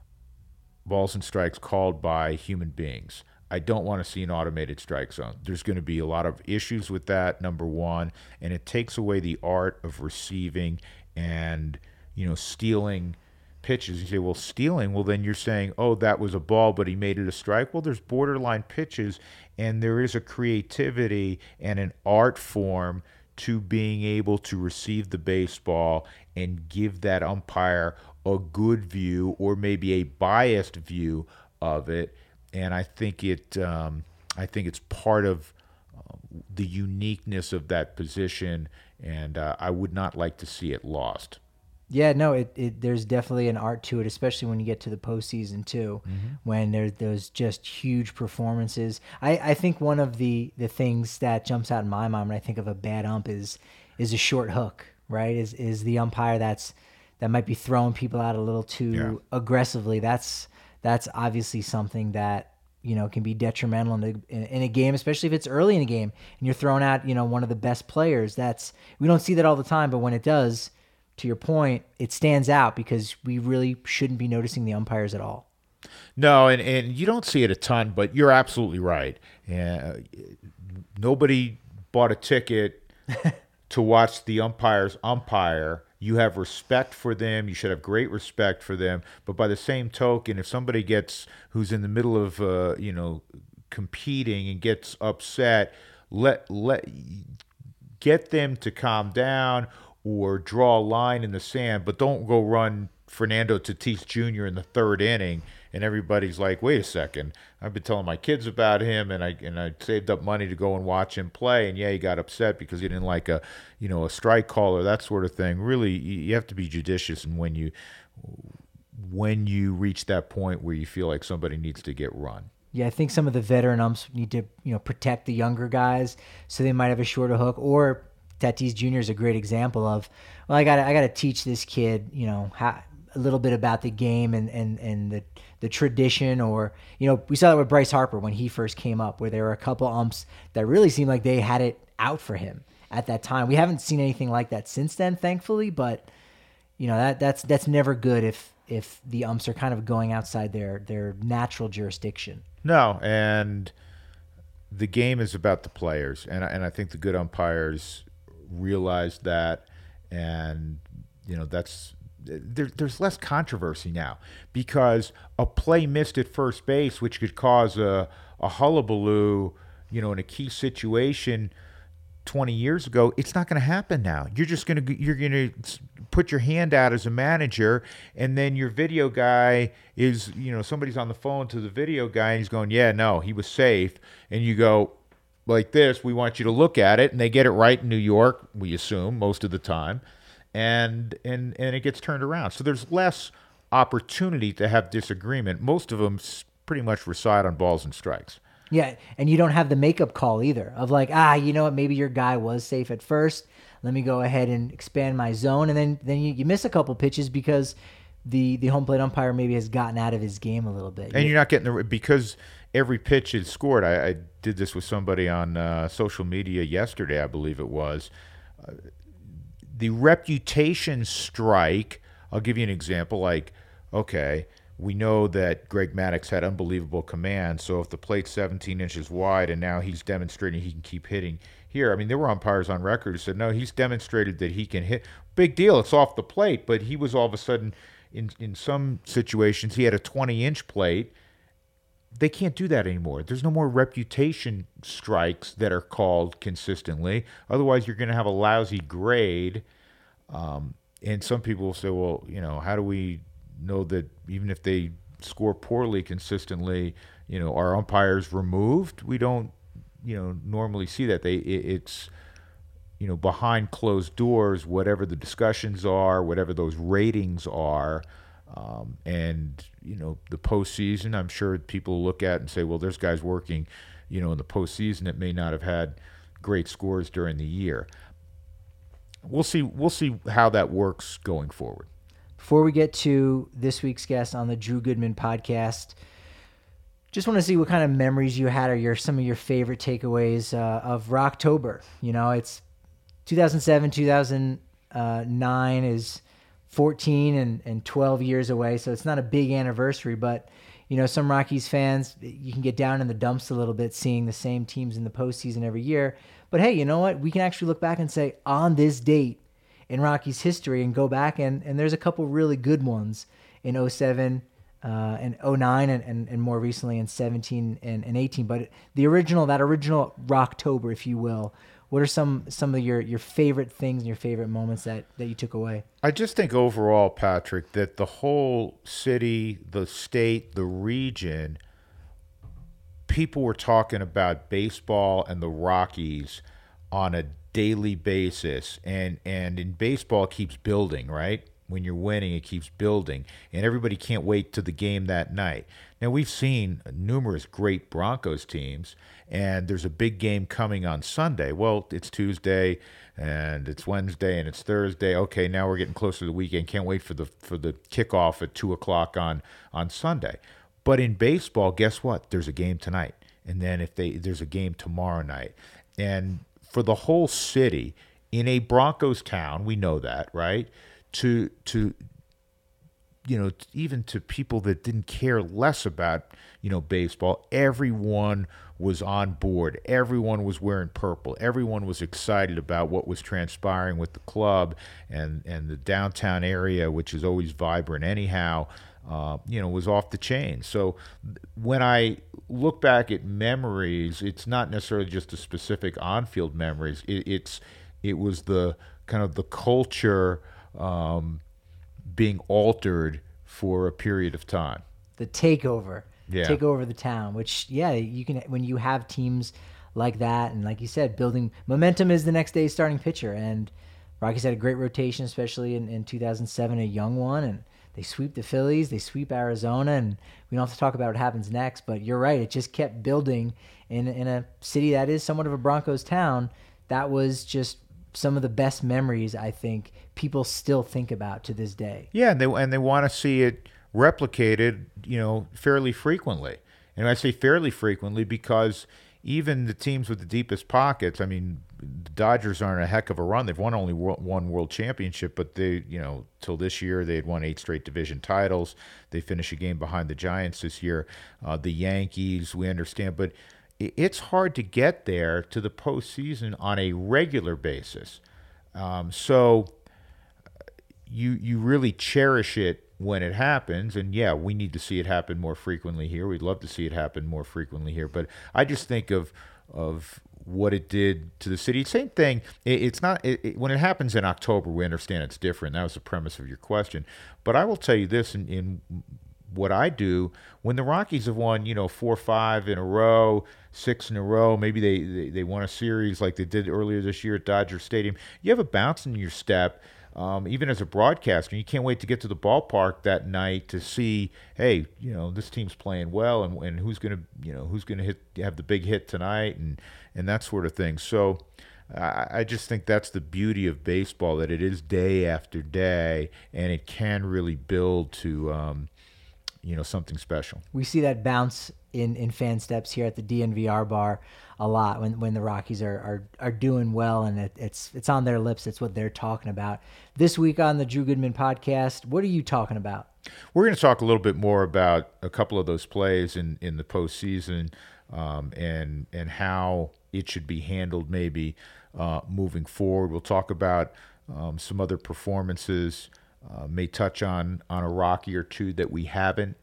balls and strikes called by human beings. I don't want to see an automated strike zone. There's going to be a lot of issues with that, number one, and it takes away the art of receiving and, you know, stealing pitches. You say, well, stealing, well, then you're saying, oh, that was a ball, but he made it a strike. Well, there's borderline pitches, and there is a creativity and an art form to being able to receive the baseball and give that umpire a good view or maybe a biased view of it. And I think it, um, I think it's part of uh, the uniqueness of that position, and uh, I would not like to see it lost. Yeah, no, it, it there's definitely an art to it, especially when you get to the postseason too, mm-hmm. when there's those just huge performances. I, I think one of the, the things that jumps out in my mind when I think of a bad ump is is a short hook, right? Is is the umpire that's that might be throwing people out a little too yeah. aggressively. That's that's obviously something that, you know, can be detrimental in a, in, in a game, especially if it's early in a game and you're throwing out, you know, one of the best players. That's we don't see that all the time, but when it does, to your point, it stands out because we really shouldn't be noticing the umpires at all. No, and, and you don't see it a ton, but you're absolutely right. Uh, nobody bought a ticket to watch the umpires umpire. You have respect for them. You should have great respect for them. But by the same token, if somebody gets who's in the middle of uh, you know competing and gets upset, let let get them to calm down or draw a line in the sand, but don't go run Fernando Tatis Junior in the third inning, and everybody's like, wait a second, I've been telling my kids about him, and I and I saved up money to go and watch him play, and yeah, he got upset because he didn't like a, you know, a strike call or that sort of thing. Really, you have to be judicious in when you when you reach that point where you feel like somebody needs to get run. Yeah, I think some of the veteran umps need to, you know, protect the younger guys, so they might have a shorter hook. Or Tatis Junior is a great example of, well, I got I got to teach this kid, you know, how, a little bit about the game and, and, and the the tradition. Or, you know, we saw that with Bryce Harper when he first came up, where there were a couple umps that really seemed like they had it out for him at that time. We haven't seen anything like that since then, thankfully, but, you know, that that's that's never good if if the umps are kind of going outside their their natural jurisdiction. No, and the game is about the players, and and I think the good umpires realize that, and you know that's there, there's less controversy now because a play missed at first base, which could cause a a hullabaloo, you know, in a key situation twenty years ago, it's not going to happen now. You're just going to you're going to put your hand out as a manager, and then your video guy is, you know, somebody's on the phone to the video guy and he's going, yeah, no, he was safe, and you go like this, we want you to look at it, and they get it right in New York, we assume most of the time, and and and it gets turned around. So there's less opportunity to have disagreement. Most of them pretty much reside on balls and strikes. Yeah, and you don't have the makeup call either of like, ah, you know what, maybe your guy was safe at first. Let me go ahead and expand my zone, and then then you, you miss a couple pitches because the the home plate umpire maybe has gotten out of his game a little bit. And you're not getting the because every pitch is scored. I, I did this with somebody on uh, social media yesterday, I believe it was. Uh, the reputation strike. I'll give you an example. Like, okay, we know that Greg Maddux had unbelievable command, so if the plate's seventeen inches wide and now he's demonstrating he can keep hitting here, I mean, there were umpires on record who said, no, he's demonstrated that he can hit. Big deal, it's off the plate, but he was all of a sudden, in, in some situations, he had a twenty-inch plate, they can't do that anymore. There's no more reputation strikes that are called consistently. Otherwise, you're going to have a lousy grade. Um, and some people will say, well, you know, how do we know that even if they score poorly consistently, you know, are umpires removed? We don't, you know, normally see that. They it, it's, you know, behind closed doors, whatever the discussions are, whatever those ratings are. Um, and, you know, the postseason, I'm sure people look at and say, well, there's guys working, you know, in the postseason that may not have had great scores during the year. We'll see. We'll see how that works going forward. Before we get to this week's guest on the Drew Goodman podcast, just want to see what kind of memories you had or your some of your favorite takeaways uh, of Rocktober. You know, it's two thousand seven, two thousand nine is fourteen and, and twelve years away, so it's not a big anniversary, but you know, some Rockies fans, you can get down in the dumps a little bit seeing the same teams in the postseason every year. But hey, you know what? We can actually look back and say, on this date in Rockies history, and go back, and, and there's a couple really good ones in oh seven uh, and oh nine and, and, and more recently in seventeen and, and eighteen. But the original, that original Rocktober, if you will, what are some some of your, your favorite things and your favorite moments that, that you took away? I just think overall, Patrick, that the whole city, the state, the region, people were talking about baseball and the Rockies on a daily basis. And, and in baseball, it keeps building, right? When you're winning, it keeps building. And everybody can't wait to the game that night. Now, we've seen numerous great Broncos teams, and there's a big game coming on Sunday. Well, it's Tuesday, and it's Wednesday, and it's Thursday. Okay, now we're getting closer to the weekend. Can't wait for the for the kickoff at two o'clock on, on Sunday. But in baseball, guess what? There's a game tonight, and then if they there's a game tomorrow night. And for the whole city, in a Broncos town, we know that, right? To to you know, even to people that didn't care less about, you know, baseball, everyone was on board. Everyone was wearing purple. Everyone was excited about what was transpiring with the club and, and the downtown area, which is always vibrant anyhow, uh, you know, was off the chain. So when I look back at memories, it's not necessarily just the specific on-field memories. It, it's it was the kind of the culture um, being altered for a period of time. The takeover, yeah. take over the town, which, yeah, you can, when you have teams like that, and like you said, building momentum is the next day's starting pitcher. And Rockies had a great rotation, especially in, in two thousand seven, a young one, and they sweep the Phillies, they sweep Arizona, and we don't have to talk about what happens next, but you're right, it just kept building in, in a city that is somewhat of a Broncos town. That was just some of the best memories, I think, people still think about to this day. Yeah, and they and they want to see it replicated, you know, fairly frequently. And I say fairly frequently because even the teams with the deepest pockets, I mean, the Dodgers are on a heck of a run. They've won only one world championship, but they, you know, till this year they had won eight straight division titles. They finished a game behind the Giants this year. Uh, the Yankees, we understand, but it's hard to get there to the postseason on a regular basis. Um, so you you really cherish it when it happens. And, yeah, we need to see it happen more frequently here. We'd love to see it happen more frequently here. But I just think of of what it did to the city. Same thing. It, it's not it, it, when it happens in October, we understand it's different. That was the premise of your question. But I will tell you this in, in what I do, when the Rockies have won, you know, four or five in a row, six in a row, maybe they, they, they won a series like they did earlier this year at Dodger Stadium, you have a bounce in your step, um, even as a broadcaster. You can't wait to get to the ballpark that night to see, hey, you know, this team's playing well, and, and who's going to, you know, who's going to hit have the big hit tonight, and, and that sort of thing. So I, I just think that's the beauty of baseball, that it is day after day, and it can really build to um, – you know, something special. We see that bounce in, in fan steps here at the D N V R bar a lot when, when the Rockies are, are, are doing well, and it, it's it's on their lips. It's what they're talking about. This week on the Drew Goodman podcast, what are you talking about? We're going to talk a little bit more about a couple of those plays in, in the postseason, um, and and how it should be handled maybe uh, moving forward. We'll talk about um, some other performances. Uh, may touch on on a Rocky or two that we haven't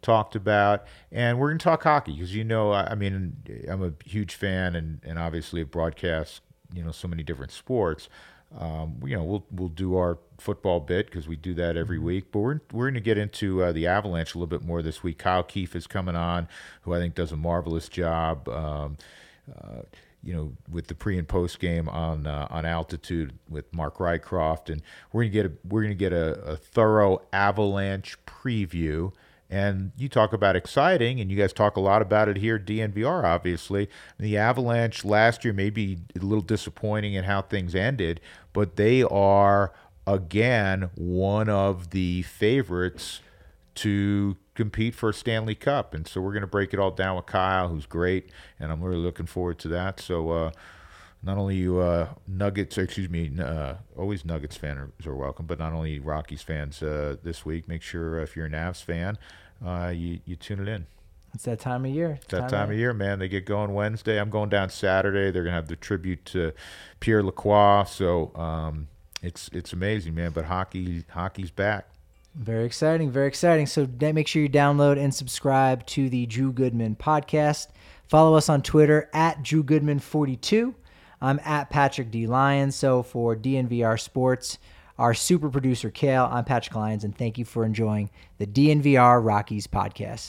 talked about, and we're going to talk hockey because, you know, I, I mean, I'm a huge fan and, and obviously have broadcast, you know, so many different sports. Um, you know, we'll we'll do our football bit because we do that every week. But we're we're going to get into uh, the Avalanche a little bit more this week. Kyle Keefe is coming on, who I think does a marvelous job. Um, uh, you know, with the pre and post game on uh, on Altitude with Mark Rycroft, and we're gonna get a we're gonna get a, a thorough Avalanche preview. And you talk about exciting, and you guys talk a lot about it here at D N V R, obviously. The Avalanche last year may be a little disappointing in how things ended, but they are, again, one of the favorites to compete for a Stanley Cup. And so we're going to break it all down with Kyle, who's great, and I'm really looking forward to that. So uh, not only you uh, Nuggets, excuse me, uh, always Nuggets fans are, are welcome, but not only Rockies fans uh, this week. Make sure if you're an Avs fan, uh, you, you tune it in. It's that time of year. It's that time, time of year, man. They get going Wednesday. I'm going down Saturday. They're going to have the tribute to Pierre Lacroix. So um, it's it's amazing, man. But hockey hockey's back. Very exciting, very exciting. So make sure you download and subscribe to the Drew Goodman podcast. Follow us on Twitter at Drew Goodman forty-two. I'm at Patrick D. Lyons. So for D N V R Sports, our super producer, Kale, I'm Patrick Lyons, and thank you for enjoying the D N V R Rockies podcast.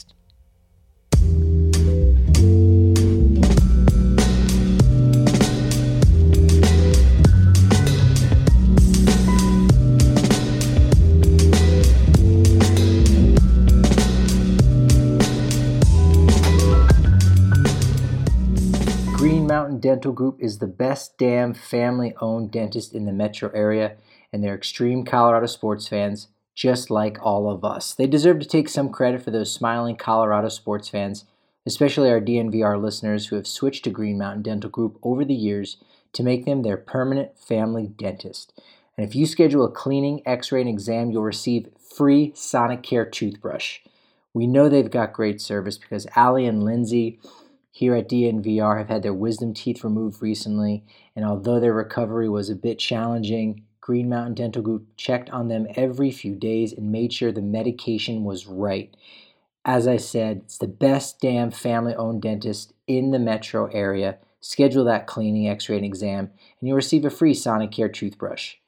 Green Mountain Dental Group is the best damn family-owned dentist in the metro area, and they're extreme Colorado sports fans, just like all of us. They deserve to take some credit for those smiling Colorado sports fans, especially our D N V R listeners who have switched to Green Mountain Dental Group over the years to make them their permanent family dentist. And if you schedule a cleaning, x-ray, and exam, you'll receive free Sonicare toothbrush. We know they've got great service because Allie and Lindsay here at D N V R have had their wisdom teeth removed recently, and although their recovery was a bit challenging, Green Mountain Dental Group checked on them every few days and made sure the medication was right. As I said, it's the best damn family-owned dentist in the metro area. Schedule that cleaning, x-ray, and exam, and you'll receive a free Sonicare toothbrush.